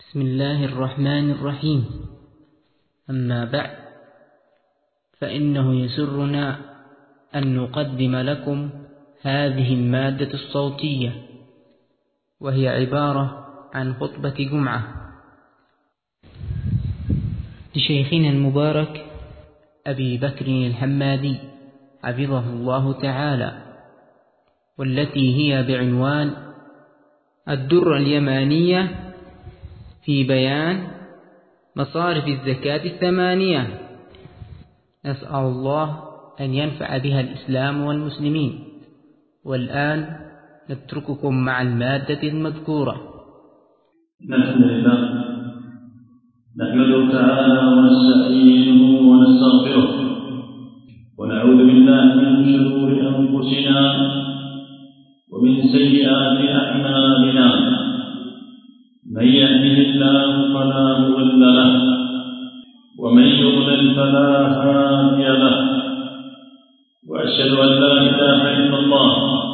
بسم الله الرحمن الرحيم. أما بعد، فإنه يسرنا أن نقدم لكم هذه المادة الصوتية، وهي عبارة عن خطبة جمعة لشيخنا المبارك أبي بكر الحمادي حفظه الله تعالى، والتي هي بعنوان الدرة اليمانية في بيان مصارف الزكاة الثمانية. نسأل الله أن ينفع بها الإسلام والمسلمين. والآن نترككم مع المادة المذكورة. الحمد لله نحمده تعالى ونستعينه ونستغفره، ونعوذ بالله من شرور أنفسنا ومن سيئات أعمالنا. من يهده الله فلا مضل له، ومن يضلل فلا هادي له، وأشهد أن لا إله إلا الله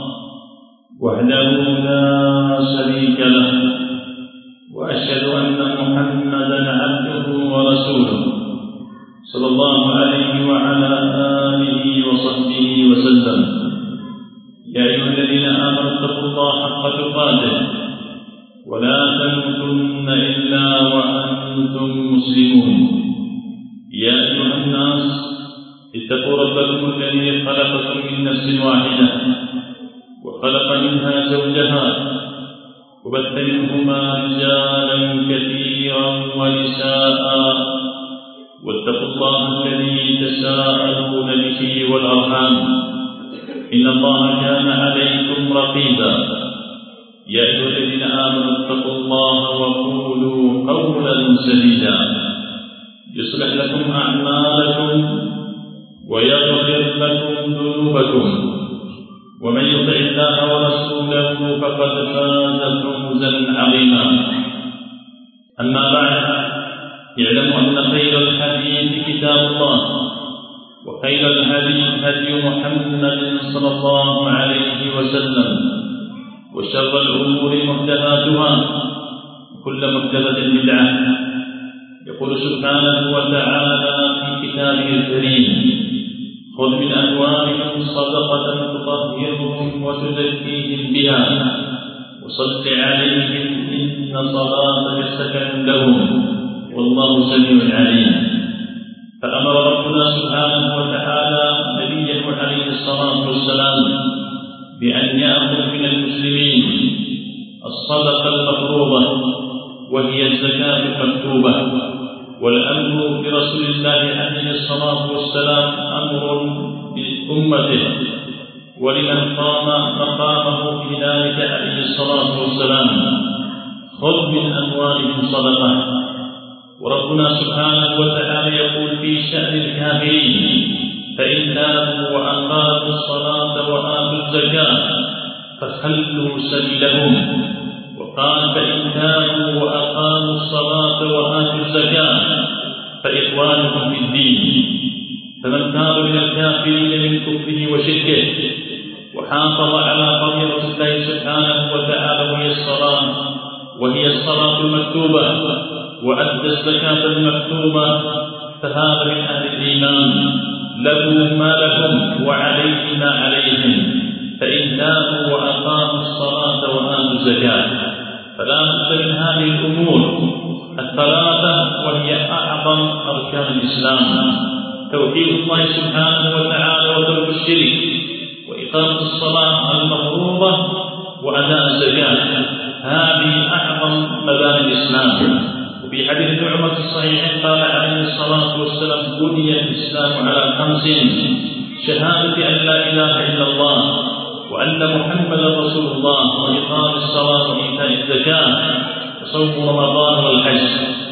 وحده لا شريك له، وأشهد أن محمدا عبده ورسوله صلى الله عليه وعلى آله وصحبه وسلم. يا أيها الذين آمنوا اتقوا الله حق تقاته ولا تموتن إلا وأنتم مسلمون. يا أيها الناس اتقوا ربكم الذي خلقكم من نفس واحدة وخلق منها زوجها وبث منهما رجالا كثيرا ونساء، واتقوا الله الذي تساءلون به والأرحام إن الله كان عليكم رقيبا. يا أيها الذين آمنوا اتقوا الله وقولوا قولا سديدا يصلح لكم أعمالكم ويغفر لكم ذنوبكم، ومن يطع الله ورسوله فقد فاز فوزا عظيما. أما بعد، اعلموا أن خير الحديث كتاب الله، وخير الهدي هدي محمد صلى الله عليه وسلم، وشر الأمور محدثاتها، وكل محدثة بدعة. يقول سبحانه وتعالى في كتابه الكريم: خذ من أموالهم صدقة تطهرهم وتزكيهم بها وصل عليهم إن صلاتك سكن لهم والله سميع عليم. فأمر ربنا سبحانه وتعالى نبيه عليه الصلاة والسلام بأن يأخذ من المسلمين الصدقة المفروضة وهي الزكاة المكتوبة. والأمر برسول الله عليه الصلاة والسلام أمر بأمته ولمن قام مقامه في ذلك عليه الصلاة والسلام: خذ من أموالهم صدقة. وربنا سبحانه وتعالى يقول في شأن الكافرين: فإن تابوا وأقاموا الصلاة وآتوا الزكاة فخلوا سبيلهم. وقال: فإن تابوا وأقاموا الصلاة وآتوا الزكاة فإخوانهم في الدين. فمن تاب من الكافرين من كفره وشركه وحافظ على فريضة الله سبحانه وتعالى وهي الصلاة المكتوبة، وأدى الزكاة المكتوبة، فهذا من أهل الإيمان، له ما لهم وعليه ما عليهم. فإن تابوا وأقاموا الصلاة وآتوا الزكاة. فلا بد من هذه الأمور الثلاثة، وهي أعظم أركان الإسلام: توحيد الله سبحانه وتعالى وترك الشرك، وإقامة الصلاة المفروضة، وأداء الزكاة. هذه أعظم مباني الإسلام. وفي حديث ابن عمر في الصحيح قال عليه الصلاة والسلام: بني الإسلام على 5: شهادة أن لا إله إلا الله وأن محمدا رسول الله، وإقام الصلاة وإيتاء الزكاة وصوم رمضان والحج.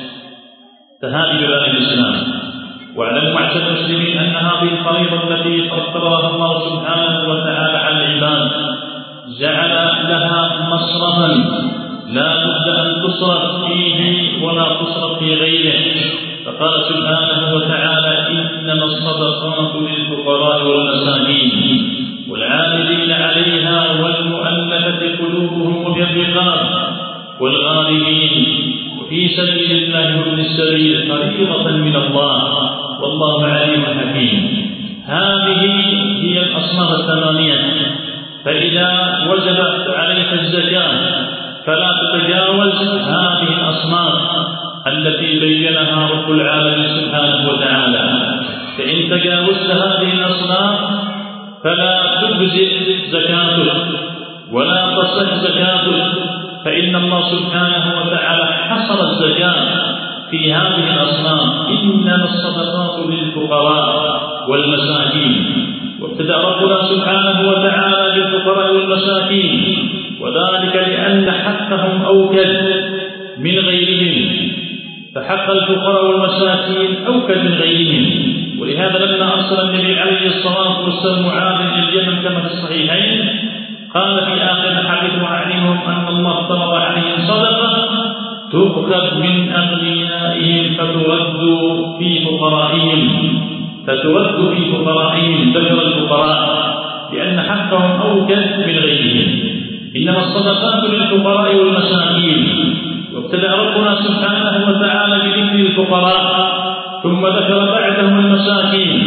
فهذه مباني الإسلام. واعلموا معشر المسلمين أن هذه الفريضة التي فرضها الله سبحانه وتعالى على العباد جعل لها مصرفا لا بد أن تصرف فيه ولا تصرف في غيره. فقال سبحانه وتعالى: إنما الصدقات للفقراء والمساكين والعاملين عليها والمؤلفة قلوبهم وفي الرقاب والغارمين وفي سبيل الله وابن السبيل فريضة من الله والله عليم حكيم. هذه هي الأصناف الثمانية. فإذا وجبت عليك الزكاة فلا تتجاوز هذه الأصناف التي بينها رب العالمين سبحانه وتعالى. فإن تجاوزت هذه الأصناف فلا تجزئ زكاتك ولا تصح زكاتك، فإن الله سبحانه وتعالى حصر الزكاة في هذه الأصناف: إنما الصدقات للفقراء والمساكين. وابتدأ ربنا سبحانه وتعالى بالفقراء والمساكين، وذلك لأن حقهم أوكد من غيرهم، فحق الفقراء والمساكين أوكد من غيرهم. ولهذا لما أرسل النبي عليه الصلاة والسلام معاذ إلى اليمن كما في الصحيحين قال في آخر الحديث: وأعلمهم أن الله افترض عليهم صدقة تؤخذ من أغنيائهم فترد في فقرائهم، ذكر الفقراء لأن حقهم أوكد من غيرهم. إنما الصدقات للفقراء والمساكين. وابتدأ ربنا سبحانه وتعالى بذكر الفقراء ثم ذكر بعدهم المساكين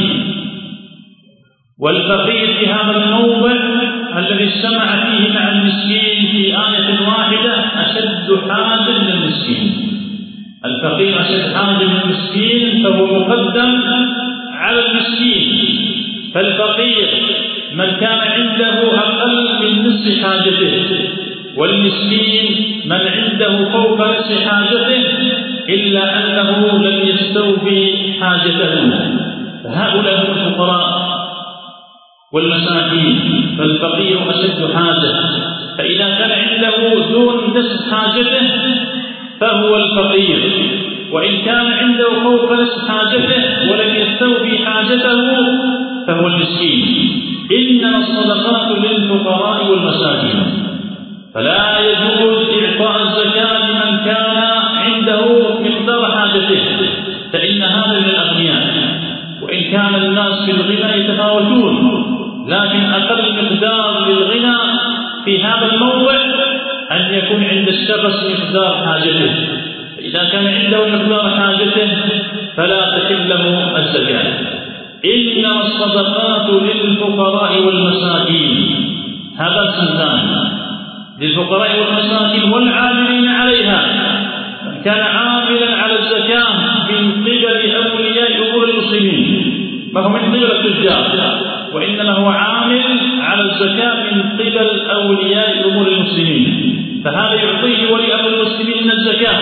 والفقير في هذا الموضع الذي اجتمع فيه مع المسكين في آية واحدة أشد حاجة للمسكين. الفقير أشد حاجة للمسكين فهو مقدم على المسكين. فالفقير من كان عنده أقل من نصف حاجته، والمسكين من عنده فوق نصف حاجته إلا أنه لم يستوفي حاجته. فهؤلاء هم الفقراء والمساكين. فالفقير أشد حاجة، فإذا كان عنده دون نصف حاجته فهو الفقير، وإن كان عنده فوق نصف حاجته ولم يستوفي حاجته فهو المسكين. إنما الصدقات للفقراء والمساكين. فلا يجوز إعطاء الزكاة لمن كان عنده مقدار حاجته، فإن هذا من الأغنياء، وإن كان الناس في الغنى يتفاوتون، لكن أقل مقدار للغنى في هذا الموضع أن يكون عند الشخص مقدار حاجته. فإذا كان عنده مقدار حاجته فلا تحل له الزكاة. إنما الصدقات للفقراء والمساكين. هذا سنتان: للفقراء والمساكين والعاملين عليها. من كان عاملا على الزكاة من قبل أولياء أمور المسلمين، ما هو من قبل التجار، وإنما هو عامل على الزكاة من قبل أولياء أمور المسلمين، فهذا يعطيه ولي أمر المسلمين من الزكاة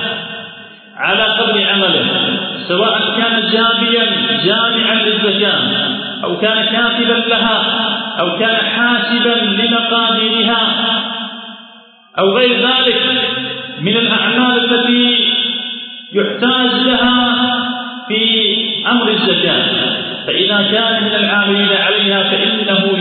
على قدر عمله، سواء كان جامعا للزكاة أو كان كاتبا لها أو كان حاسبا لمقاديرها أو غير ذلك من الأعمال التي يحتاج لها في أمر الزكاة. فإذا كان من العاملين عليها فإنه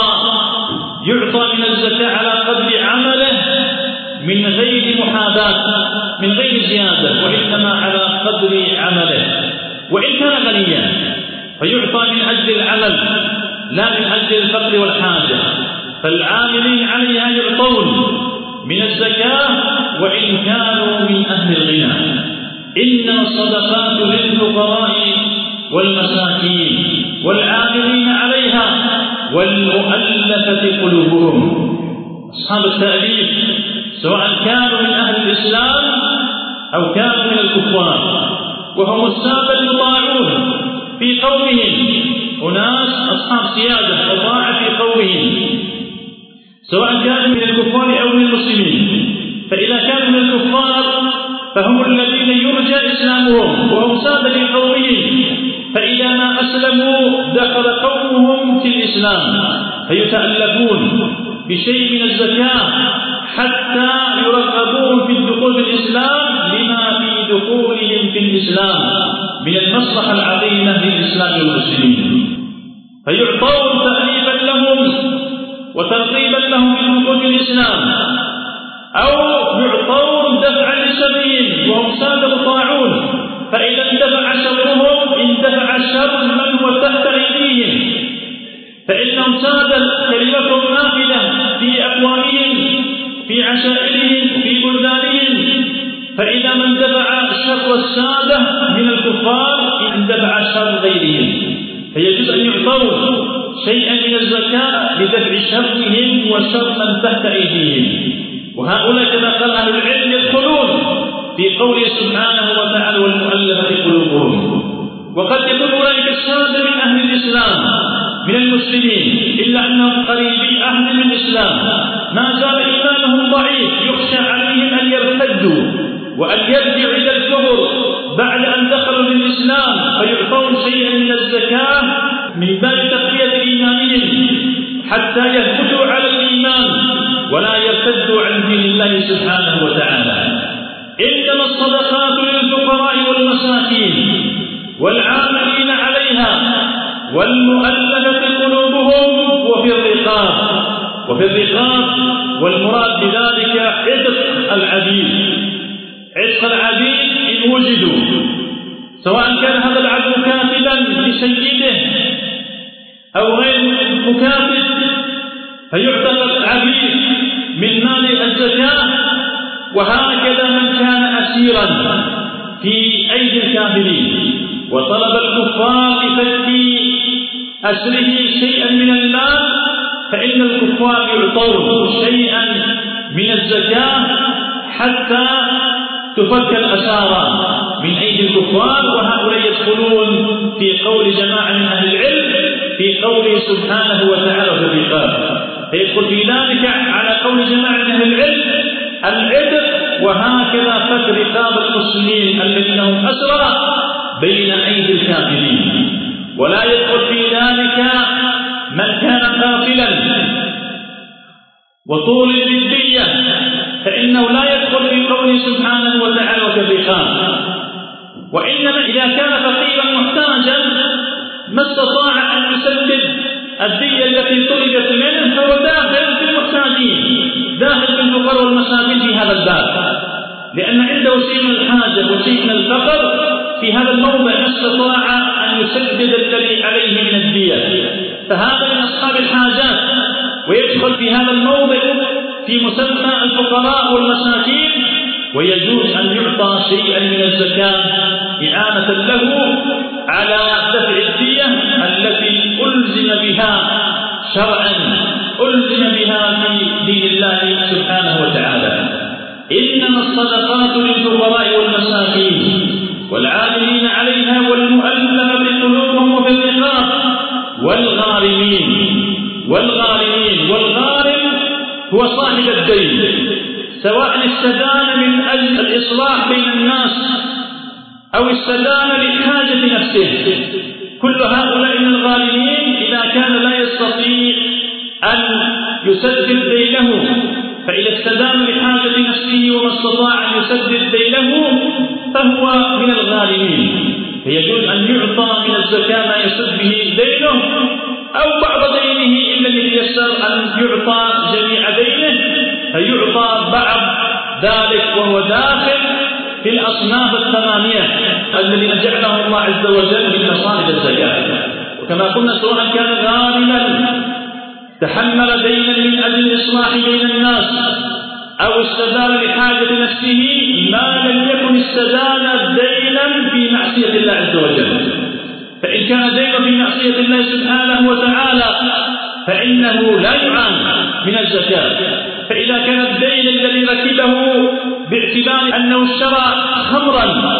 يعطى من الزكاة على قدر عمله من غير محاباة، من غير زيادة، وإنما على قدر عمله. وإن كان غنيا فيعطى من أجل العمل لا من أجل الفقر والحاجة. فالعاملين عليها يعطون من الزكاة وإن كانوا من أهل الغنى. إنما الصدقات للفقراء والمساكين والعاملين عليها والمؤلفة قلوبهم. أصحاب التأليف سواء كانوا من أهل الإسلام أو كانوا من الكفار، وهم السادة المطاعون في قومهم، أناس أصحاب سيادة وطاعة في قومهم، سواء كانوا من الكفار أو من المسلمين. فإذا كانوا من الكفار فهم الذين يرجى إسلامهم وهم سادة في قومهم، فإذا ما أسلموا دخل قومهم في الإسلام فيتألفون بشيء من الزكاة حتى يرغبون في الدخول في الإسلام لما في دخولهم في الإسلام من المصلحة العظيمة للإسلام والمسلمين، فيعطون تأليفا لهم وترغيبا لهم في الدخول في الإسلام، أو يعطون دفعا لشرهم وهم سادة مطاعون، فإذا اندفع شرهم اندفع شر من هو تحت أيديهم، فإنهم سادة كلمتهم نافذة في أقوامهم في عشائرهم في بلدانهم فإذا ما اندفع شر السادة من الكفار اندفع شر غيرهم، فيجوز أن يعطوا شيئا من الزكاة لدفع شرهم وشر من تحت أيديهم. وهؤلاء كما قال أهل العلم يدخلون في قوله سبحانه وتعالى والمؤلفة قلوبهم. وقد يكون أولئك السادة من أهل الإسلام من المسلمين إلا أنهم قريبي أهل من الإسلام، ما زال إيمانهم ضعيف، يخشى عليهم أن يرتدوا وأن يرجعوا إلى الكفر بعد أن دخلوا في الإسلام، فيعطون شيئا من الزكاة من باب تقوية إيمانهم حتى يثبتوا على الإيمان ولا يرتدوا عن دين الله سبحانه وتعالى. إنما الصدقات للفقراء والمساكين والعاملين عليها والمؤلفة قلوبهم وفي الرقاب، والمراد بذلك عتق العبيد إن وجدوا، سواء كان هذا العبد كاتبا لسيده أو غير مكاتب، فيعتق العبيد من مال الزكاة. وهكذا من كان أسيرا في أيدي الكافرين وطلب الكفار بفك أسره شيئا من المال، فإن الكفار يعطون شيئا من الزكاة حتى تفك الأسارى من أيدي الكفار. وهؤلاء يدخلون في قول جماعة من أهل العلم في قوله سبحانه وتعالى في الرقاب، فيدخل في ذلك على قول جماعة من أهل العلم العتق، وهكذا فك رقاب المسلمين الذين هم أسرى بين أيدي الكافرين. ولا يدخل في ذلك من كان قاتلا وطول بالدية، فإنه لا يدخل في قوله سبحانه وتعالى وفي الرقاب. وإنما إذا كان فقيرا محتاجا ما استطاع أن يسدد الدية التي طلبت منه فهو داخل في المحتاجين، داخل في الفقراء والمساكين في هذا الباب، لأن عنده شيء من الحاجة وشيء من الفقر في هذا الموضع ما استطاع أن يسدد الذي عليه من الدية، فهذا من أصحاب الحاجات ويدخل في هذا الموضع في مسمى الفقراء والمساكين. ويجوز أن يعطى شيئا من الزكاة إعانة له على دفع الدية التي ألزم بها شرعا، ألزم بها في دين الله سبحانه وتعالى. إنما الصدقات للفقراء والمساكين والعاملين عليها والمؤلفة قلوبهم وفي الرقاب والغارمين. والغارم هو صاحب الدين، سواء استدان من أجل الإصلاح بين الناس أو استدان لحاجة نفسه. كل هؤلاء من الغارمين إذا كان لا يستطيع أن يسدد دينه، فإذا استدان لحاجة نفسه وما استطاع أن يسدد دينه فهو من الغارمين، فيجوز أن يعطى من الزكاة ما يسد به دينه أو بعض دينه إن لم يتيسر أن يعطى جميع دينه، فيعطى بعض ذلك وهو داخل في الأصناف الثمانية الذين جعلهم الله عز وجل من مصارف الزكاة. وكما قلنا سواء كان غارما تحمل دينا من أجل الإصلاح بين الناس أو استدان لحاجة نفسه ما لم يكن استدان دينا في معصية الله عز وجل، فإن كان دينا في معصية الله سبحانه وتعالى فإنه لا يعان من الزكاة. فإذا كان الدين الذي ركبه باعتبار أنه اشترى خمرا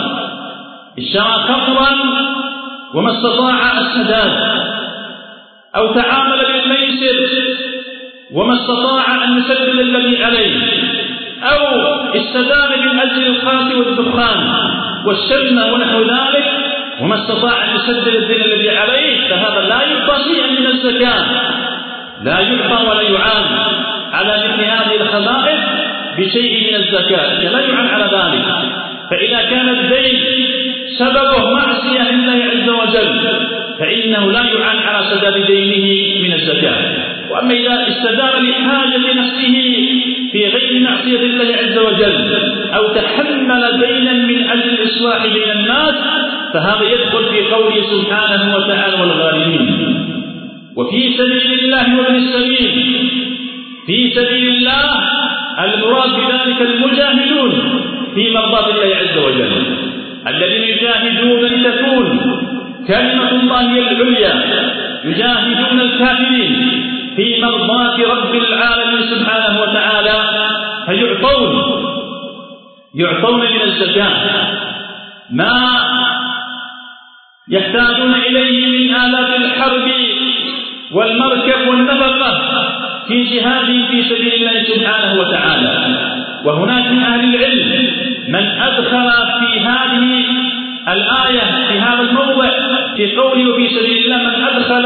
وما استطاع السداد، أو تعامل بالميسر وما استطاع أن يسدد الذي عليه، أو استدان من أجل الخاص والدخان والشمة ونحو ذلك وما استطاع أن يسدد الدين الذي عليه، فهذا لا يعطى شيئا من الزكاة، لا يعطى ولا يعان على مثل هذه الخبائث بشيء من الزكاة، لا يعان على ذلك. فإذا كان الدين سببه معصية لله عز وجل فإنه لا يعان على سداد دينه من الزكاة. وأما إذا استدار لحاجة نفسه في غير معصية الله عز وجل أو تحمل دينا من أجل الإصلاح بين الناس فهذا يدخل في قوله سبحانه وتعالى والغارمين. وفي سبيل الله وابن السبيل، في سبيل الله المراد بذلك المجاهدون في مرضاة الله عز وجل، الذين يجاهدون لتكون كلمة الله هي العليا، يجاهدون الكافرين في مرضاة رب العالمين سبحانه وتعالى، فيعطون من الزكاة ما يحتاجون إليه من آلات الحرب والمركب والنفقة في جهاد في سبيل الله سبحانه وتعالى. وهناك من أهل العلم من أدخل في هذه الآية في هذا الموضع في قوله في سبيل الله من أدخل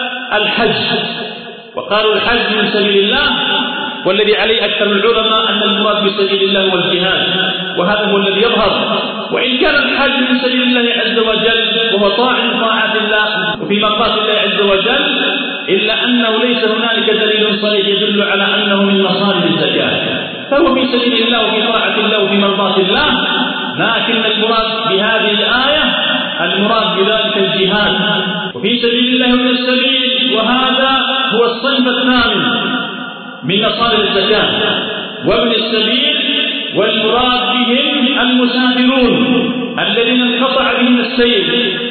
الحج، وقالوا الحج من سبيل الله، والذي عليه أكثر العلماء أن المراد بسبيل الله هو الجهاد، وهذا هو الذي يظهر. وإن كان الحج من سبيل الله عز وجل وهو طاعة الله وفي مرضاة الله عز وجل، إلا أنه ليس هنالك دليل صريح يدل على أنه من مصارف الزكاة، فهو في سبيل الله وفي طاعة الله وفي مرضاة الله. لكن المراد بهذه الآية المراد بذلك الجهاد وفي سبيل الله من السبيل، وهذا هو الصنف الثامن من مصارف الزكاة وابن السبيل. والمراد بهم المسافرون الذين انقطع بهم السير،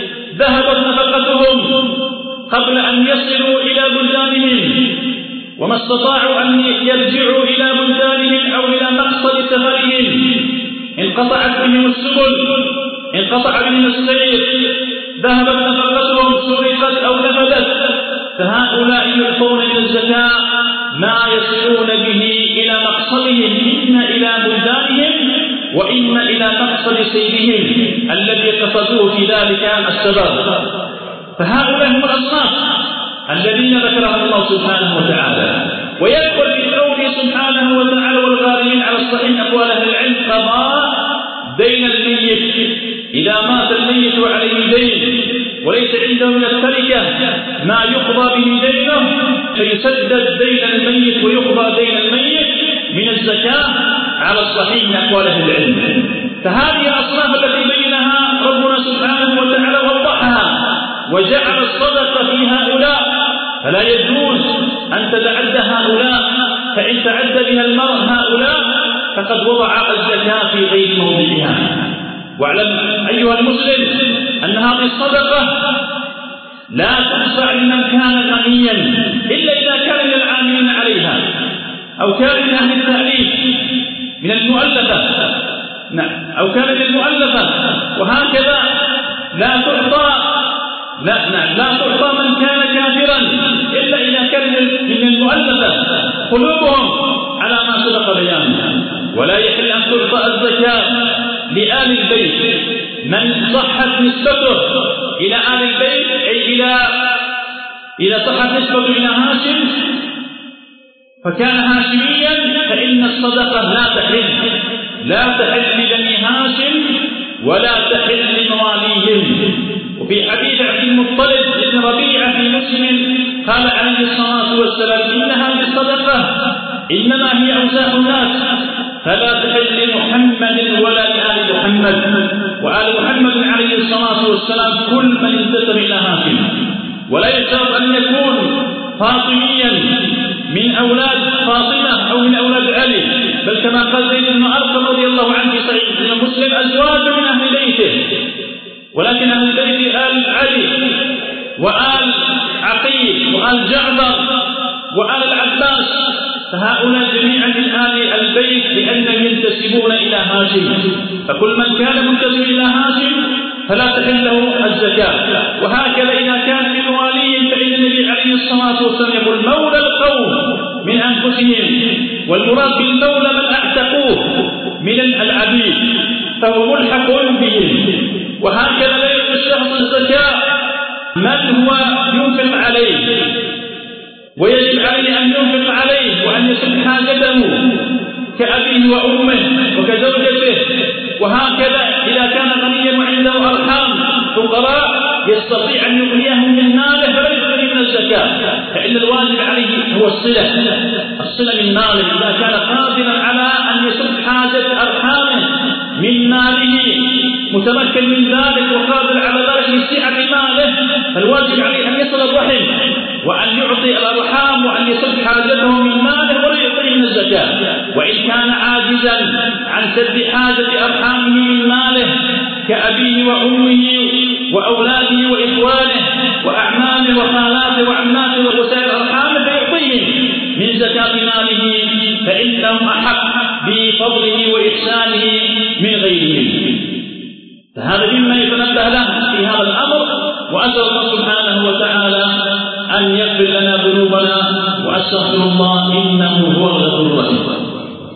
ذهبت نفقتهم قبل أن يصلوا إلى بلدانهم، وما استطاعوا أن يرجعوا إلى بلدانهم أو إلى مقصد سفرهم، انقطعت بهم السبل، انقطع بهم السير، ذهبت نفقتهم، سرقت أو نفذت، فهؤلاء يعطون من الزكاة ما يصلون به إلى مقصدهم، إما إلى بلدانهم وإما إلى مقصد سيرهم الذي قصدوه في ذلك السبب. فهؤلاء هم الأصناف الذين ذكرهم الله سبحانه وتعالى. ويدخل في قوله سبحانه وتعالى والغالبين على الصحيح أقوال أهل العلم قضاء دين الميت، إذا مات الميت وعليه دين وليس عنده من التركة ما يقضى به دينه، فيسدد دين الميت ويقضى دين الميت من الزكاة على الصحيح من أقوال أهل العلم. فهذه الأصناف التي بينها ربنا سبحانه وتعالى ووضحها وجعل الصدقة في هؤلاء، فلا يجوز أن تتعدى هؤلاء، فإن تعدى بها المرء هؤلاء فقد وضع الزكاة في غير موضعها. واعلم أيها المسلم أن هذه الصدقة لا تدفع لمن كان غنيا إلا إذا كان من العاملين عليها أو كان من أهل التأليف من المؤلفة، أو كان من المؤلفة، وهكذا لا تعطى من كان كافرا إلا إذا كان من المؤلفة قلوبهم على ما سبق بيانه. ولا يحل أن تعطى الزكاة لآل البيت من صحت نسبته إلى آل البيت، أي إذا صحت نسبته إلى هاشم فكان هاشميا، فإن الصدقة لا تحل لبني هاشم ولا تحل لمواليهم. وفي حديث عبد المطلب بن ربيعة في مسلم قال عليه الصلاة والسلام إن هذه الصدقة إنما هي أوساخ الناس، فلا تحل لمحمد ولا لآل محمد، وآل محمد عليه الصلاة والسلام كل من انتسب إلى هاشم. ولا يشترط أن يكون فاطميا من أولاد فاطمة أو من أولاد علي، بل كما قال زيد بن أرقم رضي الله عنه في صحيح مسلم أزواج من أهل بيته، ولكن أهل البيت آل علي وآل عقيل وآل جعفر وآل العباس، فهؤلاء جميعا من آل البيت لأنهم ينتسبون إلى هاشم، فكل من كان منتسب إلى هاشم فلا تحل له الزكاة. وهكذا إذا كان من مواليه فإن النبي عليه الصلاة والسلام يقول مولى القوم من أنفسهم، والمراد بالمولى من أعتقوه من العبيد فهو ملحق بهم. وهكذا لا يعطي الشخص الزكاة من هو ينفق عليه ويجب عليه أن ينفق عليه وأن يسد حاجته كأبيه وأمه وكزوجته. وهكذا إذا كان غنيا وعنده أرحام فقراء يستطيع أن يغنيهم من ماله فلا يغني من الزكاة، فإن الواجب عليه هو الصلة من ماله. إذا كان قادرا على أن يسد حاجة أرحامه من ماله متمكن من ذلك وقادر على ذلك من سعة ماله، فالواجب عليه أن يصل الرحم وأن يعطي الأرحام وأن يسد حاجته من ماله ولا يعطيه من الزكاة. وإن كان عاجزا عن سد حاجة أرحامه من ماله كأبيه وأمه وأولاده وإخوانه وأعمامه وخالاته وعماته وسائر أرحامه فيعطيهم من زكاة ماله فإنهم أحق بفضله وإحسانه من غيرهم. فهذا مما يتنبه له في هذا الأمر. وأسأل الله سبحانه وتعالى أن يغفر لنا ذنوبنا وأستغفر الله إنه هو الغفور الرحيم.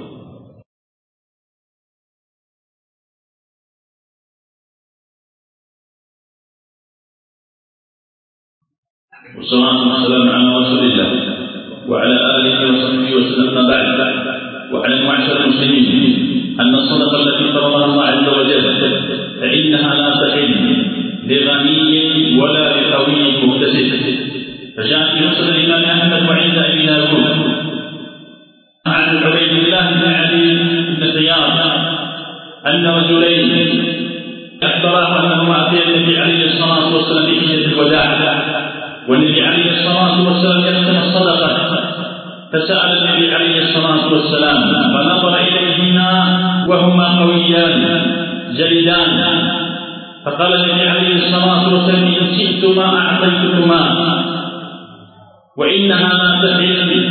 والصلاة والسلام على رسول الله وعلى آله وصحبه وسلم. بعد وعلى معشر المسلمين أن الصدقة التي فرضها الله عز وجل فإنها لا تحل لغني ولا لقوي مكتسب. فجاء في مسند الإمام أحمد وعند أبي داود عن عبيد الله بن علي بن زياد أن رجلين أخبراه أنهما أتيا النبي عليه الصلاة والسلام في حجة الوداع والنبي عليه الصلاة والسلام يقسم الصدقة. فسأل النبي عليه الصلاة والسلام فنظر إليهما وهما قويان جلدان فقال النبي عليه الصلاة والسلام إن شئتما أعطيتكما وإنها لا تحل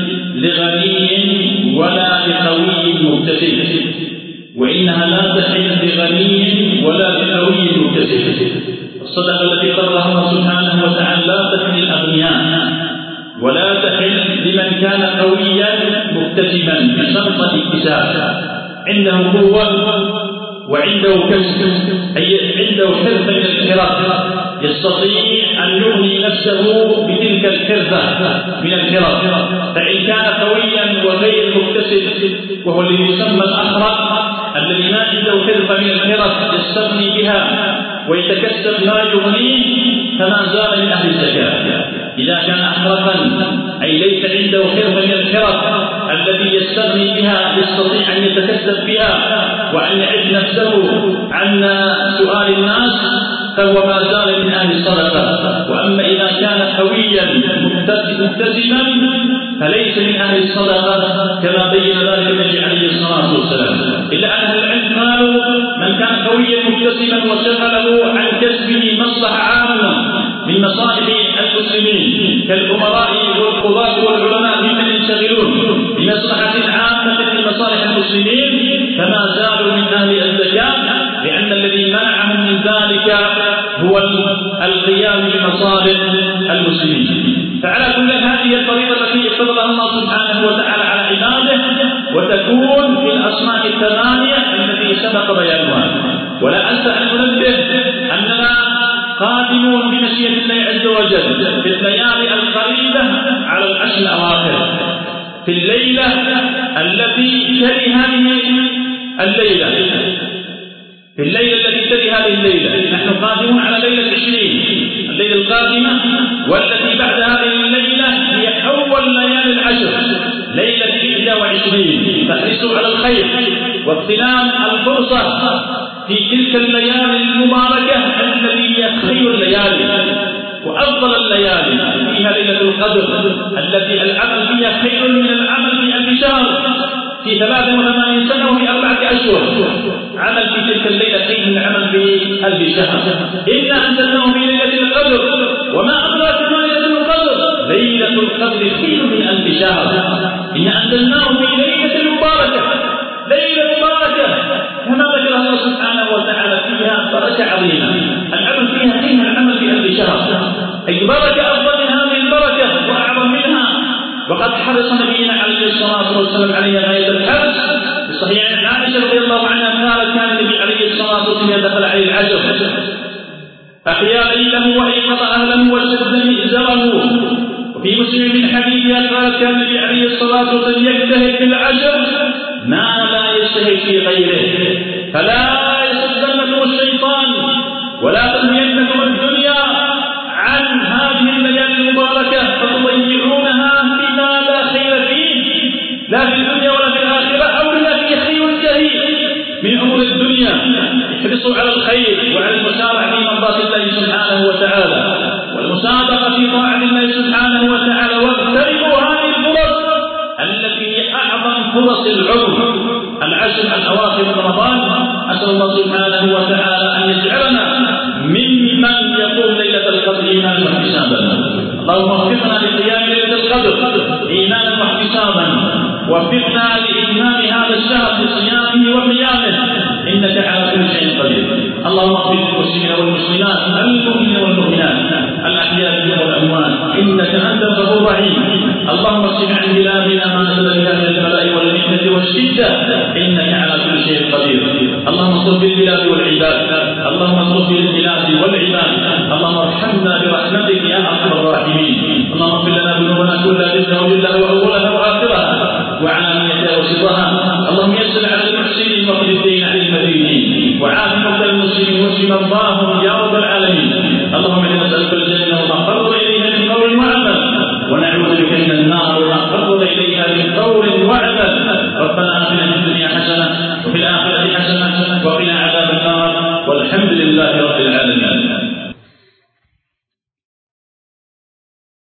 لغني ولا لقوي مكتسب. وإنها لا تحل لغني ولا لقوي مكتسب. الصدقة التي فرضها الله سبحانه وتعالى لا تحل للأغنياء ولا تحل لمن كان قويا مكتسبا بشرط الاكتساب عنده قوة وعنده كسب أي عنده حرفة من الحرف يستطيع أن يغني نفسه بتلك الحرفة من الحرف. فإن كان قويا وغير مكتسب وهو الذي يسمى الأخرق الذي ما عنده حرفة من الحرف يستغني بها ويتكسب ما يغنيه فما زال من أهل الزكاة. إذا كان أحرفا أي ليس عنده حرفة من الحرف الذي يستغني بها يستطيع أن يتكسب بها وأن يعد نفسه عن سؤال الناس فهو ما زال من أهل الصدقة. وأما إذا كان قويا مكتسبا فليس من أهل الصدقة كما بين ذلك النبي عليه الصلاة والسلام. إلا أن أهل العلم قالوا من كان قويا مكتسبا وشغله عن كسبه مصلحة عامة من مصالح المسلمين كالأمراء والقضاة والعلماء ممن ينشغلون بمصلحة عامة من مصالح المسلمين فما زالوا من أهل الزكاة لأن الذي منعهم من ذلك هو القيام بمصالح المسلمين. فعلى كل هذه الطريقة التي افترضها الله سبحانه وتعالى على عباده وتكون في الأصناف الثمانية التي سبق بيانها. ولا أنسى أن ننبه أننا قادمون بمشيئة الله عز وجل في الليالي القريبة على العشر الأواخر في الليلة التي تلي هذه الليلة في الليلة التي تلي هذه الليلة. نحن قادمون على ليلة 20 الليلة القادمة والتي بعد هذه الليلة هي أول ليالي العشر ليلة 21. فاحرصوا على الخير واغتنام الفرصة في تلك الليالي المباركة التي هي خير الليالي وأفضل الليالي. فيها ليلة القدر التي العمل فيها خير من العمل في 1000 شهر في 83 سنة وفي 4 أشهر. عمل في تلك الليلة خير من العمل في 1000 شهر. إنا أنزلناه في ليلة القدر وما أدراك ما ليلة القدر ليلة القدر خير من 1000 شهر. إنا أنزلناه في ليلة مباركة ليلة مباركة كما ذكر الله سبحانه وتعالى فيها بركة عظيمة. العمل فيها خير من العمل في 1000 شهر. أي بركة أفضل من هذه البركة وأعظم منها. وقد حرص نبينا عليه الصلاة والسلام عليها غاية الحرص. بصحيح عن عائشة رضي الله عنها قالت كان النبي عليه الصلاة والسلام دخل عليه العشر أحيا ليله وأيقظ أهله وشد مئزره. وفي مسلم من حديثها قالت كان النبي عليه الصلاة والسلام يجتهد في العشر ما لا يجتهد في غيره. فلا يصدنكم الشيطان ولا تلهينكم الدنيا عن هذه الليالي المباركة فتضيعونها بما لا خير فيه لا في الدنيا ولا في الآخرة أو بما فيه خير جهيد من أمور الدنيا. احرصوا على الخير وعلى المسارعة في مرضات الله سبحانه وتعالى المسابقة في طاعة الله سبحانه وتعالى، واغتنموا هذه الفرص التي هي أعظم فرص العمر، العشر الأواخر من رمضان. أسأل الله سبحانه وتعالى أن يجعلنا ممن يقوم ليلة القدر إيمانا واحتسابا. اللهم وفقنا لقيام ليلة القدر إيمانا واحتسابا، وفقنا لإتمام هذا الشهر بصيامه وقيامه، إنك على كل شيء قدير. اللهم اغفر للمسلمين والمسلمات، المؤمنين والمؤمنات، الأحياء منهم والأموات، إنك أنت الغفور الرحيم. اللهم اكشف عن بلادنا ما نزل بها من البلاء والمحنة والشدة، إنك على كل شيء قدير. اللهم اصرف بالبلاد والعباد، اللهم اصرف بالبلاد والعباد، اللهم ارحمنا برحمتك يا أرحم الراحمين. اللهم اغفر لنا ذنوبنا كلها جلها وجلها وأولها وآخرها وعلانيتها وسرها. اللهم يسر على المحسنين واقض الدين عن المدينين، وعاف موتى المسلمين واشف مرضاهم يا رب العالمين. اللهم انا نسألك الجنة وما قرب إليها من قول وعمل، ونعوذ بك من النار وما قرب إليها من قول وعمل. ربنا آتنا في الدنيا حسنة وفي الآخرة حسنة وقنا عذاب النار، والحمد لله رب العالمين.